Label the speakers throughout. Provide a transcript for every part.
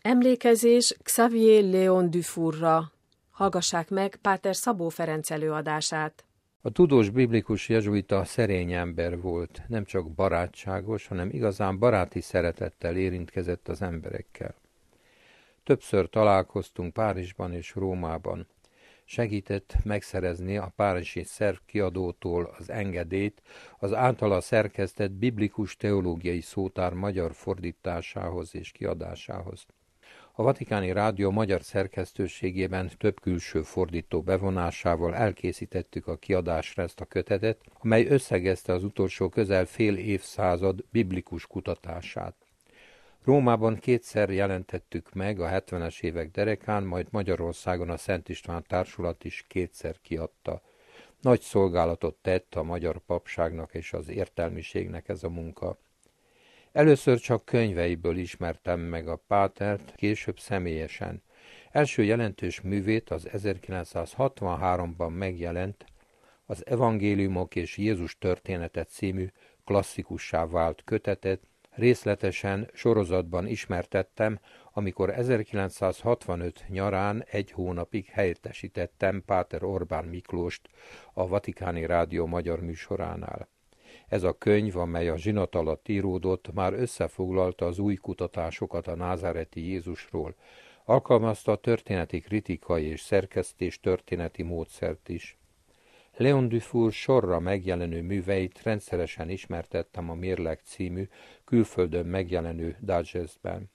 Speaker 1: Emlékezés Xavier Léon Dufourra. Hallgassák meg Páter Szabó Ferenc előadását.
Speaker 2: A tudós biblikus jezsuita szerény ember volt, nem csak barátságos, hanem igazán baráti szeretettel érintkezett az emberekkel. Többször találkoztunk Párizsban és Rómában. Segített megszerezni a párizsi szervkiadótól az engedélyt az általa szerkesztett biblikus teológiai szótár magyar fordításához és kiadásához. A Vatikáni Rádió magyar szerkesztőségében több külső fordító bevonásával elkészítettük a kiadásra ezt a kötetet, amely összegezte az utolsó közel fél évszázad biblikus kutatását. Rómában kétszer jelentettük meg a 70-es évek derekán, majd Magyarországon a Szent István Társulat is kétszer kiadta. Nagy szolgálatot tett a magyar papságnak és az értelmiségnek ez a munka. Először csak könyveiből ismertem meg a pátert, később személyesen. Első jelentős művét az 1963-ban megjelent az Evangéliumok és Jézus története című klasszikussá vált kötetet, részletesen sorozatban ismertettem, amikor 1965 nyarán egy hónapig helyettesítettem Páter Orbán Miklóst a Vatikáni Rádió magyar műsoránál. Ez a könyv, amely a zsinat alatt íródott, már összefoglalta az új kutatásokat a názáreti Jézusról. Alkalmazta a történeti kritikai és szerkesztés történeti módszert is. Léon Dufour sorra megjelenő műveit rendszeresen ismertettem a Mérleg című külföldön megjelenő digestben.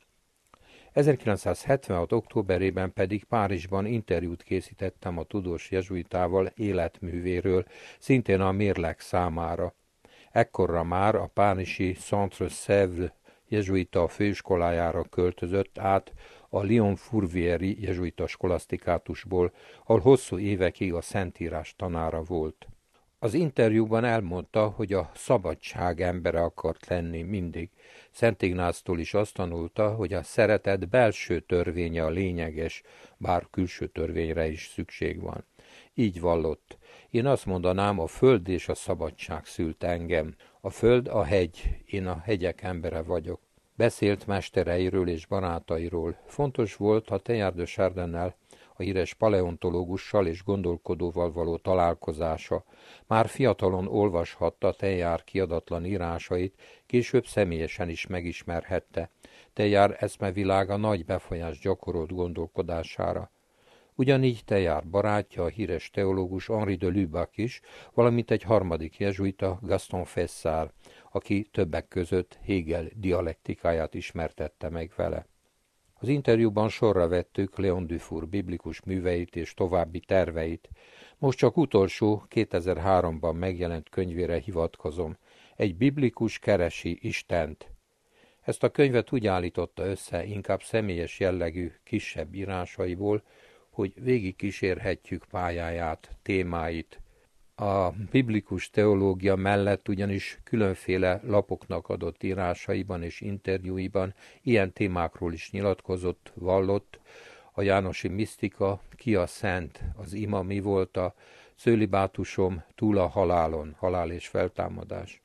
Speaker 2: 1976. októberében pedig Párizsban interjút készítettem a tudós jezsuitával életművéről, szintén a Mérleg számára. Ekkorra már a párizsi Centre Sèvres jezsuita főiskolájára költözött át a Lyon Fourvière jezsuita skolasztikátusból, ahol hosszú évekig a Szentírás tanára volt. Az interjúban elmondta, hogy a szabadság embere akart lenni mindig. Szent Ignáctól is azt tanulta, hogy a szeretet belső törvénye a lényeges, bár külső törvényre is szükség van. Így vallott. Én azt mondanám, a föld és a szabadság szült engem. A föld a hegy, én a hegyek embere vagyok. Beszélt mestereiről és barátairól. Fontos volt a Teilhard de Chardonnel, a híres paleontológussal és gondolkodóval való találkozása. Már fiatalon olvashatta Teilhard kiadatlan írásait, később személyesen is megismerhette. Teilhard eszmevilága nagy befolyást gyakorolt gondolkodására. Ugyanígy Teilhard barátja, a híres teológus Henri de Lubac is, valamint egy harmadik jezsuita, Gaston Fessard, aki többek között Hegel dialektikáját ismertette meg vele. Az interjúban sorra vettük Léon Dufour biblikus műveit és további terveit. Most csak utolsó 2003-ban megjelent könyvére hivatkozom. Egy biblikus keresi Istent. Ezt a könyvet úgy állította össze, inkább személyes jellegű, kisebb írásaiból, hogy végig kísérhetjük pályáját, témáit. A biblikus teológia mellett ugyanis különféle lapoknak adott írásaiban és interjúiban ilyen témákról is nyilatkozott, vallott, a jánosi misztika, ki a szent, az ima mi volt, a cölibátusom, túl a halálon, halál és feltámadás.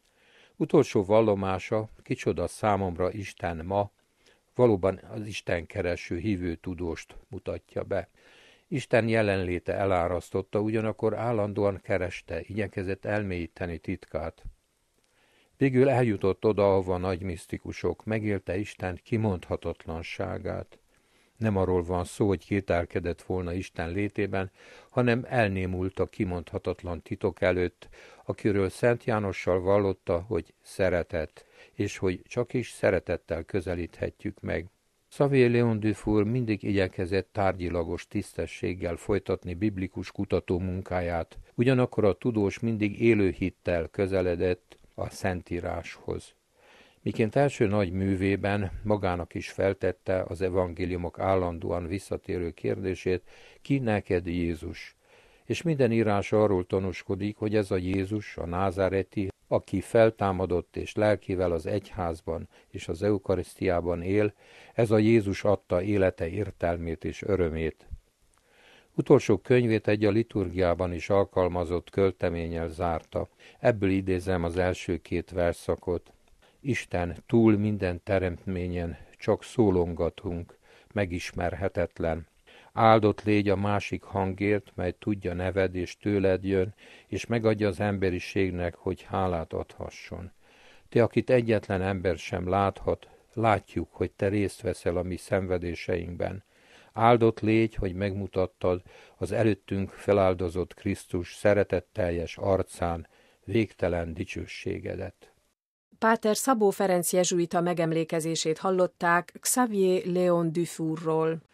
Speaker 2: Utolsó vallomása, kicsoda számomra Isten ma, valóban az Isten kereső hívő tudóst mutatja be. Isten jelenléte elárasztotta, ugyanakkor állandóan kereste, igyekezett elmélyíteni titkát. Végül eljutott oda, ahova nagy misztikusok, megélte Isten kimondhatatlanságát. Nem arról van szó, hogy kételkedett volna Isten létében, hanem elnémult a kimondhatatlan titok előtt, akiről Szent Jánossal vallotta, hogy szeretet, és hogy csak is szeretettel közelíthetjük meg. Xavier Léon Dufour mindig igyekezett tárgyilagos tisztességgel folytatni biblikus kutató munkáját, ugyanakkor a tudós mindig élő hittel közeledett a Szentíráshoz. Miként első nagy művében magának is feltette az evangéliumok állandóan visszatérő kérdését, ki neked Jézus? És minden írás arról tanúskodik, hogy ez a Jézus, a názáreti, aki feltámadott és lelkével az egyházban és az eukarisztiában él, ez a Jézus adta élete értelmét és örömét. Utolsó könyvét egy a liturgiában is alkalmazott költeménnyel zárta. Ebből idézem az első két versszakot. Isten túl minden teremtményen csak szólongatunk, megismerhetetlen. Áldott légy a másik hangért, mely tudja neved és tőled jön, és megadja az emberiségnek, hogy hálát adhasson. Te, akit egyetlen ember sem láthat, látjuk, hogy te részt veszel a mi szenvedéseinkben. Áldott légy, hogy megmutattad az előttünk feláldozott Krisztus szeretetteljes arcán végtelen dicsőségedet.
Speaker 1: Páter Szabó Ferenc jezsuita megemlékezését hallották Xavier Léon Dufourról.